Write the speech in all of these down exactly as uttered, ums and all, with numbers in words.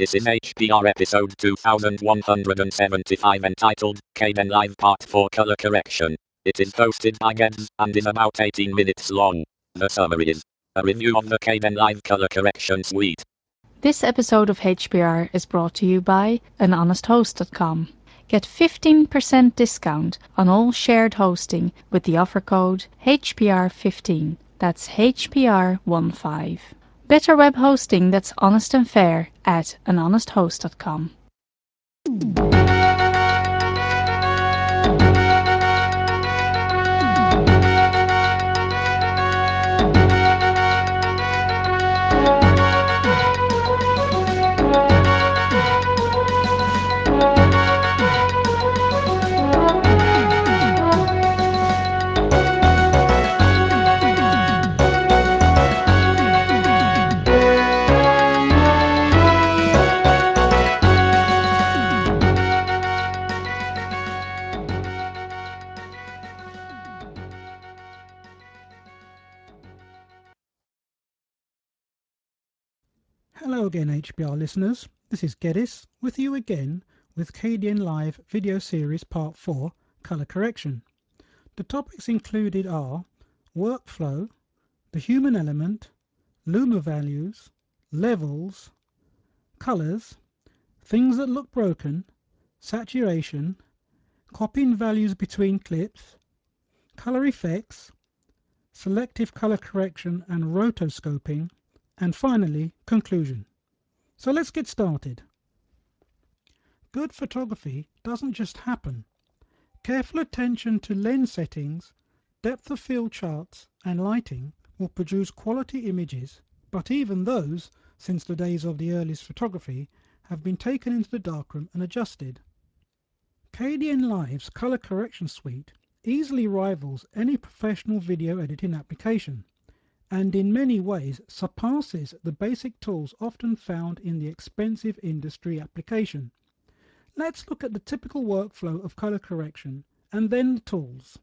This is H P R episode two thousand one hundred seventy-five entitled Kden Live Part four Color Correction. It is hosted by Gedz and is about eighteen minutes long. The summary is a review of the Kden Live Color Correction Suite. This episode of H P R is brought to you by an honest host dot com. Get fifteen percent discount on all shared hosting with the offer code H P R fifteen. That's H P R fifteen. Better web hosting that's honest and fair at an honest host dot com. Hello again H P R listeners, this is Geddes with you again with Kden Live video series part four, Color Correction. The topics included are workflow, the human element, luma values, levels, colors, things that look broken, saturation, copying values between clips, color effects, selective color correction and rotoscoping, and finally conclusion. So let's get started. Good photography doesn't just happen. Careful attention to lens settings, depth of field charts and lighting will produce quality images, but even those, since the days of the earliest photography, have been taken into the darkroom and adjusted. Kden Live's color correction suite easily rivals any professional video editing application, and in many ways surpasses the basic tools often found in the expensive industry application. Let's look at the typical workflow of color correction and then the tools.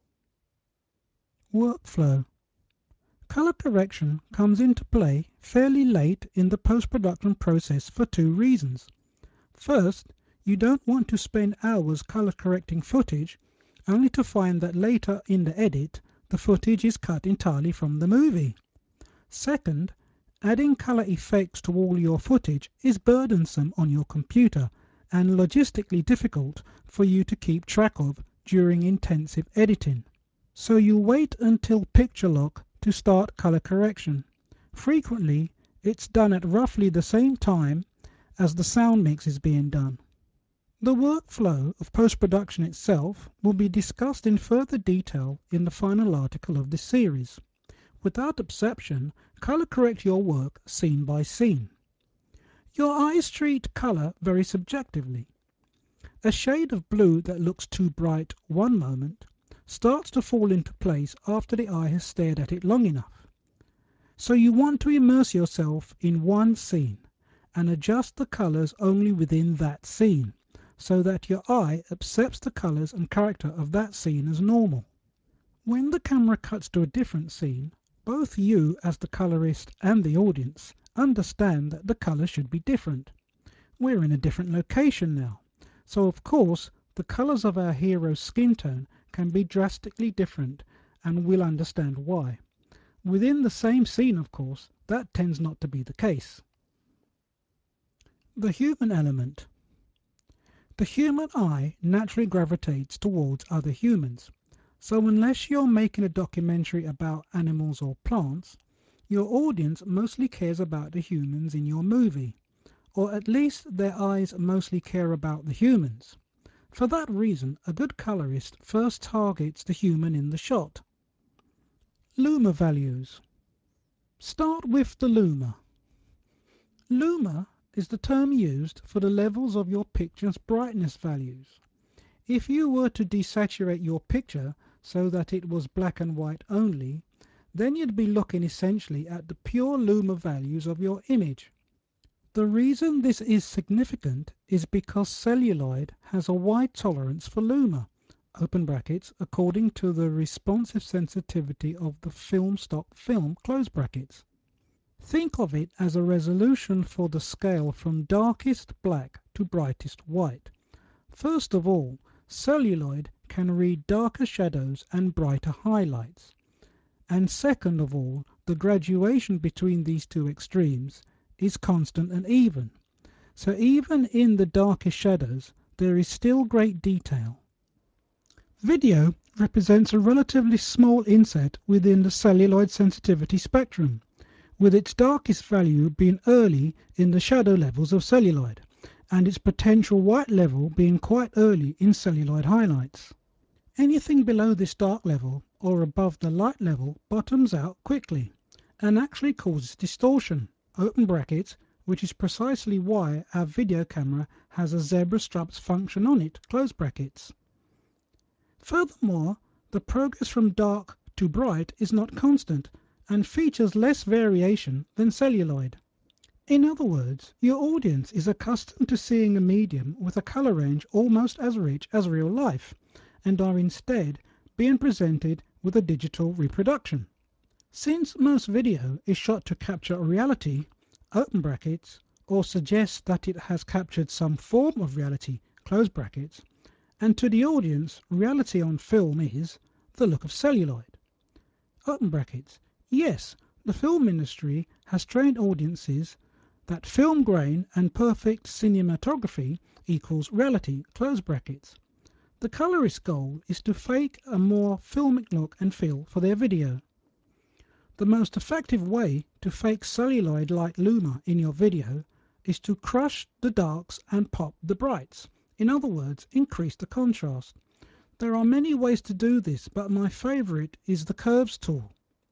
Workflow. Color correction comes into play fairly late in the post-production process for two reasons. First, you don't want to spend hours color correcting footage only to find that later in the edit the footage is cut entirely from the movie. Second, adding color effects to all your footage is burdensome on your computer and logistically difficult for you to keep track of during intensive editing. So you wait until picture lock to start color correction. Frequently, it's done at roughly the same time as the sound mix is being done. The workflow of post-production itself will be discussed in further detail in the final article of this series. Without exception, color correct your work scene by scene. Your eyes treat color very subjectively. A shade of blue that looks too bright one moment starts to fall into place after the eye has stared at it long enough. So you want to immerse yourself in one scene and adjust the colors only within that scene, so that your eye accepts the colors and character of that scene as normal. When the camera cuts to a different scene, both you as the colorist and the audience understand that the color should be different. We're in a different location now, so of course the colors of our hero's skin tone can be drastically different, and we'll understand why. Within the same scene, of course, that tends not to be the case. The human element. The human eye naturally gravitates towards other humans, so unless you're making a documentary about animals or plants, your audience mostly cares about the humans in your movie, or at least their eyes mostly care about the humans. For that reason, a good colorist first targets the human in the shot. Luma values. Start with the luma. Luma is the term used for the levels of your picture's brightness values. If you were to desaturate your picture so that it was black and white only, then you'd be looking essentially at the pure luma values of your image. The reason this is significant is because celluloid has a wide tolerance for luma, open brackets, according to the responsive sensitivity of the film stock film, close brackets. Think of it as a resolution for the scale from darkest black to brightest white. First of all, celluloid can read darker shadows and brighter highlights. And second of all, the graduation between these two extremes is constant and even. So even in the darkest shadows, there is still great detail. Video represents a relatively small inset within the celluloid sensitivity spectrum, with its darkest value being early in the shadow levels of celluloid, and its potential white level being quite early in celluloid highlights. Anything below this dark level or above the light level bottoms out quickly and actually causes distortion, open brackets, which is precisely why our video camera has a zebra stripes function on it, close brackets. Furthermore, the progress from dark to bright is not constant and features less variation than celluloid. In other words, your audience is accustomed to seeing a medium with a color range almost as rich as real life, and are instead being presented with a digital reproduction. Since most video is shot to capture reality, open brackets, or suggest that it has captured some form of reality, close brackets, and to the audience, reality on film is the look of celluloid. Open brackets. Yes, the film industry has trained audiences that film grain and perfect cinematography equals reality, close brackets. The colorist's goal is to fake a more filmic look and feel for their video. The most effective way to fake celluloid-like luma in your video is to crush the darks and pop the brights. In other words, increase the contrast. There are many ways to do this, but my favorite is the curves tool.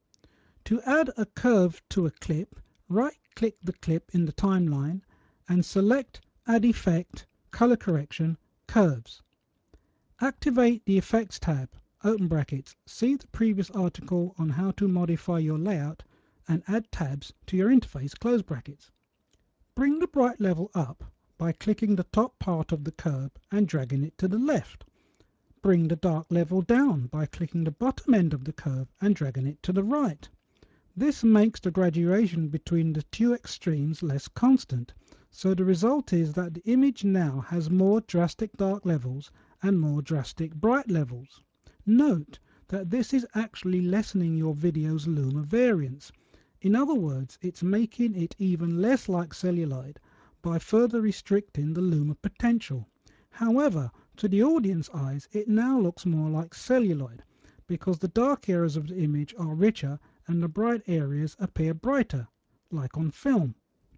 To add a curve to a clip, right-click the clip in the timeline and select Add Effect, Color Correction, Curves. Activate the Effects tab, open brackets, see the previous article on how to modify your layout and add tabs to your interface, close brackets. Bring the bright level up by clicking the top part of the curve and dragging it to the left. Bring the dark level down by clicking the bottom end of the curve and dragging it to the right. This makes the graduation between the two extremes less constant, so the result is that the image now has more drastic dark levels and more drastic bright levels. Note that this is actually lessening your video's luma variance. In other words, it's making it even less like celluloid by further restricting the luma potential. However, to the audience eyes, it now looks more like celluloid because the dark areas of the image are richer and the bright areas appear brighter, like on film.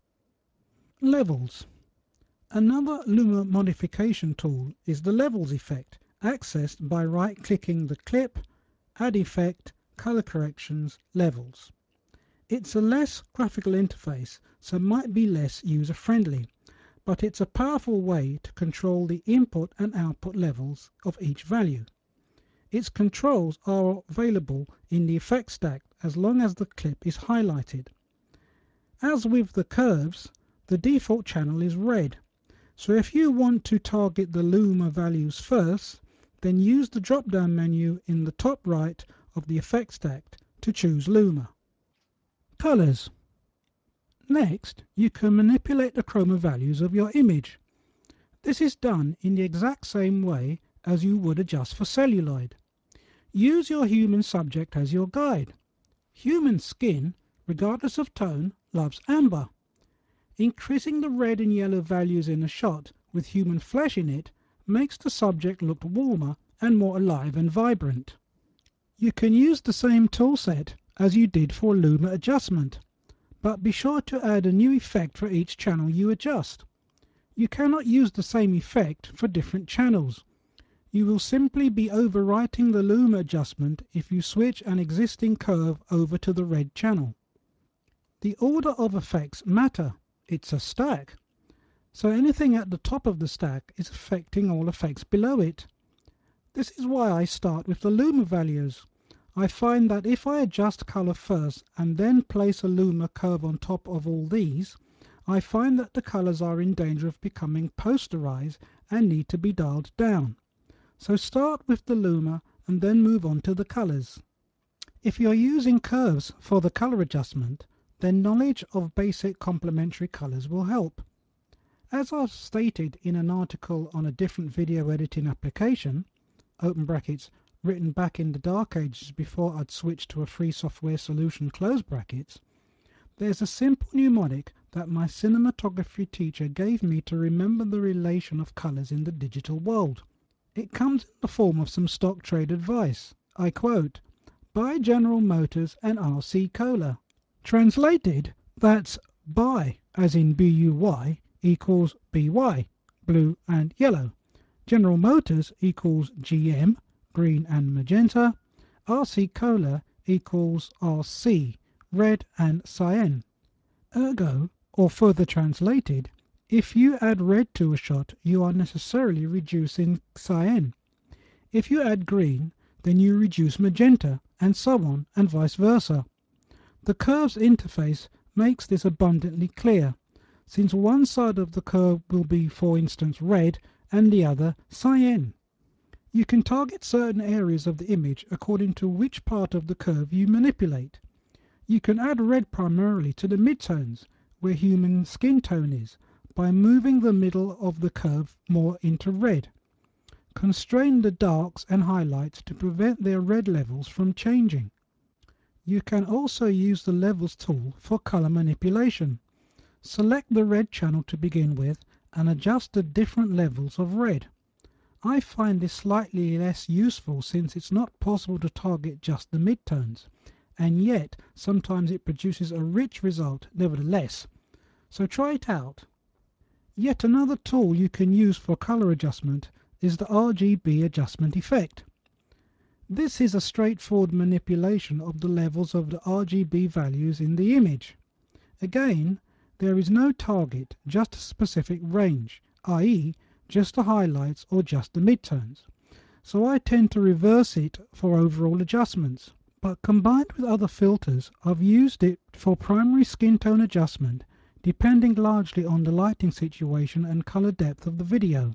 Levels. Another luma modification tool is the Levels effect, accessed by right-clicking the clip, Add Effect, Color Corrections, Levels. It's a less graphical interface, so might be less user-friendly, but it's a powerful way to control the input and output levels of each value. Its controls are available in the effect stack as long as the clip is highlighted. As with the curves, the default channel is red, so if you want to target the luma values first, then use the drop-down menu in the top right of the effect stack to choose luma. Colors. Next, you can manipulate the chroma values of your image. This is done in the exact same way as you would adjust for celluloid. Use your human subject as your guide. Human skin, regardless of tone, loves amber. Increasing the red and yellow values in a shot with human flesh in it makes the subject look warmer and more alive and vibrant. You can use the same toolset as you did for luma adjustment, but be sure to add a new effect for each channel you adjust. You cannot use the same effect for different channels. You will simply be overwriting the luma adjustment if you switch an existing curve over to the red channel. The order of effects matter. It's a stack. So anything at the top of the stack is affecting all effects below it. This is why I start with the luma values. I find that if I adjust color first and then place a luma curve on top of all these, I find that the colors are in danger of becoming posterized and need to be dialed down. So start with the luma and then move on to the colors. If you're using curves for the color adjustment, then knowledge of basic complementary colors will help. As I've stated in an article on a different video editing application, open brackets, written back in the dark ages before I'd switched to a free software solution, close brackets, there's a simple mnemonic that my cinematography teacher gave me to remember the relation of colors in the digital world. It comes in the form of some stock trade advice. I quote, "Buy General Motors and R C Cola." Translated, that's buy, as in B U Y, equals B Y, blue and yellow. General Motors equals G M, green and magenta. R C Cola equals R C, red and cyan. Ergo, or further translated, if you add red to a shot, you are necessarily reducing cyan. If you add green, then you reduce magenta, and so on, and vice versa. The curve's interface makes this abundantly clear, since one side of the curve will be, for instance, red, and the other cyan. You can target certain areas of the image according to which part of the curve you manipulate. You can add red primarily to the midtones, where human skin tone is, by moving the middle of the curve more into red. Constrain the darks and highlights to prevent their red levels from changing. You can also use the Levels tool for color manipulation. Select the red channel to begin with and adjust the different levels of red. I find this slightly less useful since it's not possible to target just the midtones, and yet sometimes it produces a rich result nevertheless, so try it out. Yet another tool you can use for color adjustment is the R G B adjustment effect. This is a straightforward manipulation of the levels of the R G B values in the image. Again, there is no target, just a specific range, that is just the highlights or just the midtones. So I tend to reverse it for overall adjustments. But combined with other filters, I've used it for primary skin tone adjustment, depending largely on the lighting situation and color depth of the video.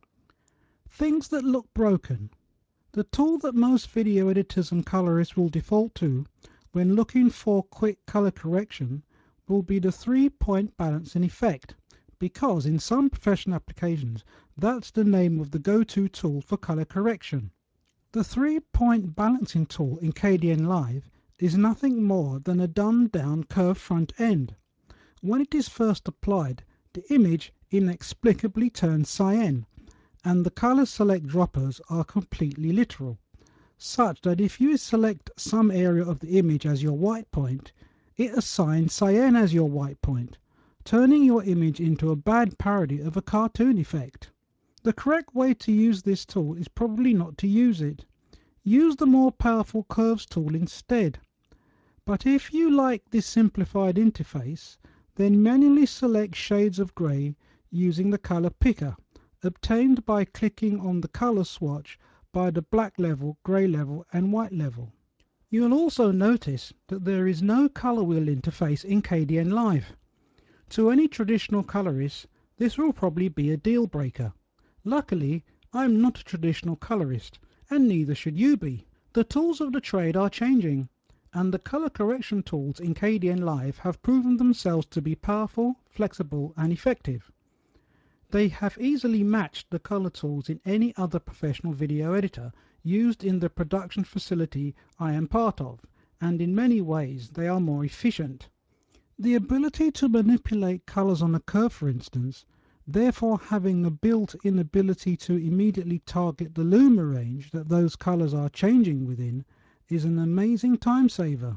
Things that look broken. The tool that most video editors and colorists will default to when looking for quick color correction will be the three-point balancing effect, because in some professional applications that's the name of the go-to tool for color correction. The three-point balancing tool in Kdenlive is nothing more than a dumbed-down curved front end. When it is first applied, the image inexplicably turns cyan, and the color select droppers are completely literal, such that if you select some area of the image as your white point, it assigns cyan as your white point, turning your image into a bad parody of a cartoon effect. The correct way to use this tool is probably not to use it. Use the more powerful curves tool instead. But if you like this simplified interface, then manually select shades of grey using the color picker, obtained by clicking on the color swatch by the black level, grey level and white level. You will also notice that there is no color wheel interface in Kdenlive. To any traditional colorist, this will probably be a deal breaker. Luckily, I'm not a traditional colorist, and neither should you be. The tools of the trade are changing, and the color correction tools in Kdenlive have proven themselves to be powerful, flexible and effective. They have easily matched the color tools in any other professional video editor used in the production facility I am part of, and in many ways they are more efficient. The ability to manipulate colors on a curve, for instance, therefore having a built-in ability to immediately target the luma range that those colors are changing within, is an amazing time saver.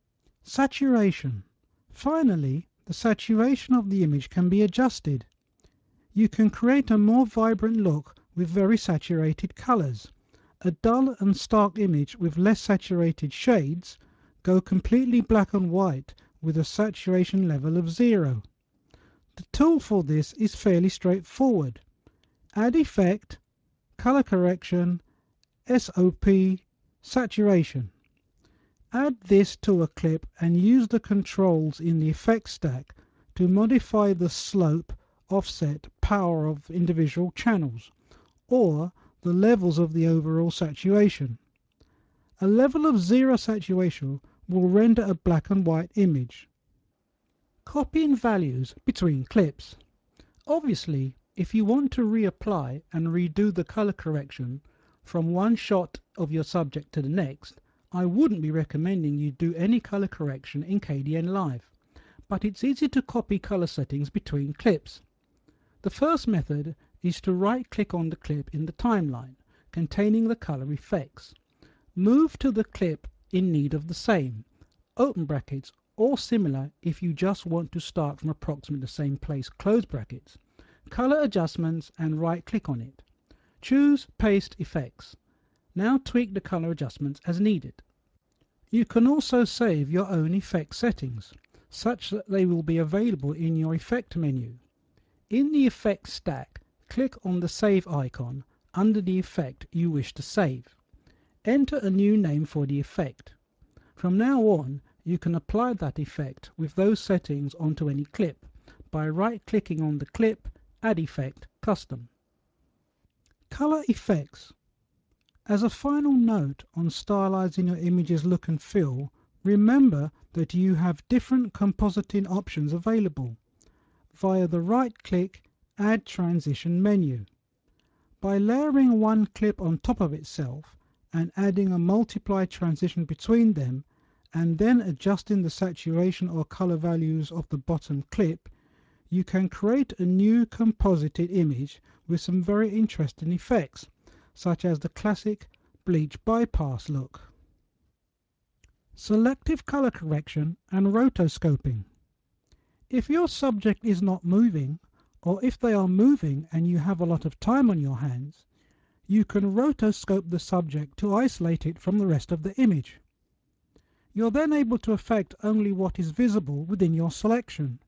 Saturation. Finally, the saturation of the image can be adjusted. You can create a more vibrant look with very saturated colors. A dull and stark image with less saturated shades, go completely black and white with a saturation level of zero. The tool for this is fairly straightforward. Add effect, color correction, S O P, saturation. Add this to a clip and use the controls in the effects stack to modify the slope, offset, power of individual channels, or the levels of the overall saturation. A level of zero saturation will render a black and white image. Copying values between clips. Obviously, if you want to reapply and redo the color correction from one shot of your subject to the next, I wouldn't be recommending you do any color correction in K D N Live, but it's easy to copy color settings between clips. The first method is to right-click on the clip in the timeline containing the color effects. Move to the clip in need of the same, open brackets, or similar if you just want to start from approximately the same place, close brackets. Color adjustments and right-click on it. Choose Paste Effects. Now tweak the color adjustments as needed. You can also save your own effect settings, such that they will be available in your Effect menu. In the Effects stack, click on the Save icon under the effect you wish to save. Enter a new name for the effect. From now on, you can apply that effect with those settings onto any clip by right-clicking on the clip, Add Effect, Custom. Color effects. As a final note on stylizing your image's look and feel, remember that you have different compositing options available via the right-click Add Transition menu. By layering one clip on top of itself and adding a multiply transition between them, and then adjusting the saturation or color values of the bottom clip, you can create a new composited image with some very interesting effects, such as the classic bleach bypass look. Selective color correction and rotoscoping. If your subject is not moving, or if they are moving and you have a lot of time on your hands, you can rotoscope the subject to isolate it from the rest of the image. You're then able to affect only what is visible within your selection.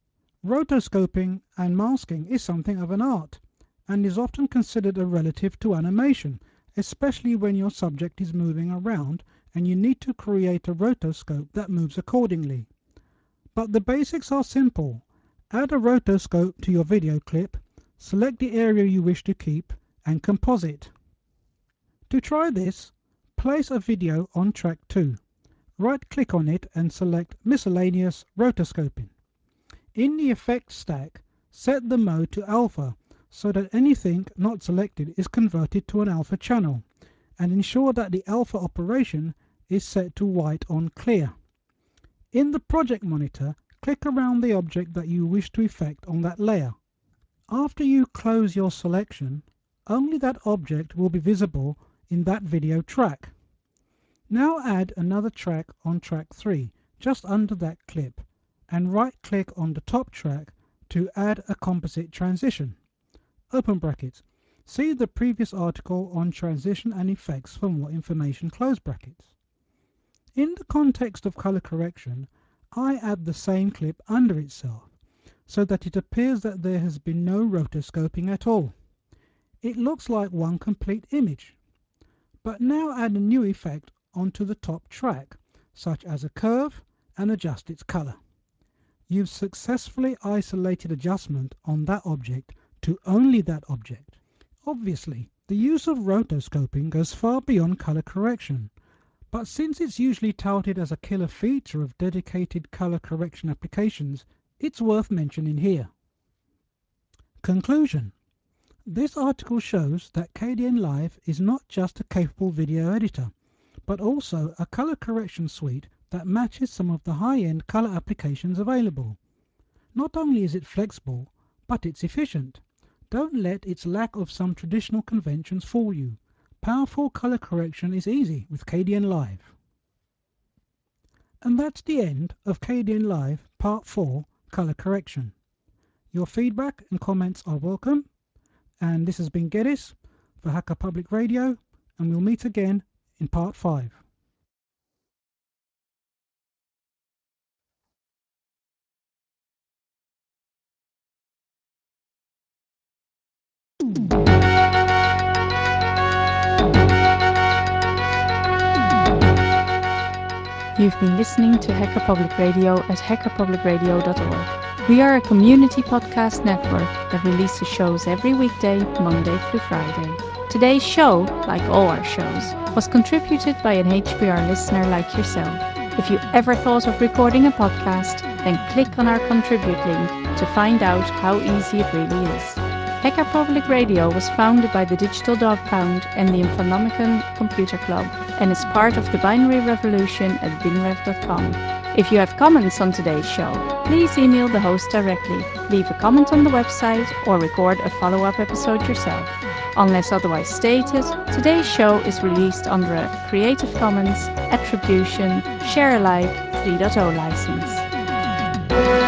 Rotoscoping and masking is something of an art, and is often considered a relative to animation, especially when your subject is moving around and you need to create a rotoscope that moves accordingly. But the basics are simple. Add a rotoscope to your video clip, select the area you wish to keep, and composite. To try this, place a video on track two. Right-click on it and select Miscellaneous Rotoscoping. In the Effects stack, set the mode to Alpha so that anything not selected is converted to an alpha channel, and ensure that the alpha operation is set to white on clear. In the Project Monitor, click around the object that you wish to effect on that layer. After you close your selection, only that object will be visible in that video track. Now add another track on track three, just under that clip, and right-click on the top track to add a composite transition. Open brackets. See the previous article on transition and effects for more information, close brackets. In the context of color correction, I add the same clip under itself, so that it appears that there has been no rotoscoping at all. It looks like one complete image. But now add a new effect onto the top track, such as a curve, and adjust its color. You've successfully isolated adjustment on that object to only that object. Obviously, the use of rotoscoping goes far beyond color correction, but since it's usually touted as a killer feature of dedicated color correction applications, it's worth mentioning here. Conclusion. This article shows that K D N Live is not just a capable video editor, but also a color correction suite that matches some of the high-end color applications available. Not only is it flexible, but it's efficient. Don't let its lack of some traditional conventions fool you. Powerful color correction is easy with K D N Live. And that's the end of K D N Live Part four, Color Correction. Your feedback and comments are welcome. And this has been Geddes for Hacker Public Radio, and we'll meet again in Part five. You've been listening to Hacker Public Radio at hacker public radio dot org. We are a community podcast network that releases shows every weekday, Monday through Friday. Today's show, like all our shows, was contributed by an H P R listener like yourself. If you ever thought of recording a podcast, then click on our Contribute link to find out how easy it really is. Hacker Public Radio was founded by the Digital Dog Pound and the Infonomicon Computer Club and is part of the Binary Revolution at binrev dot com. If you have comments on today's show, please email the host directly, leave a comment on the website, or record a follow-up episode yourself. Unless otherwise stated, today's show is released under a Creative Commons Attribution Share Alike three point oh license.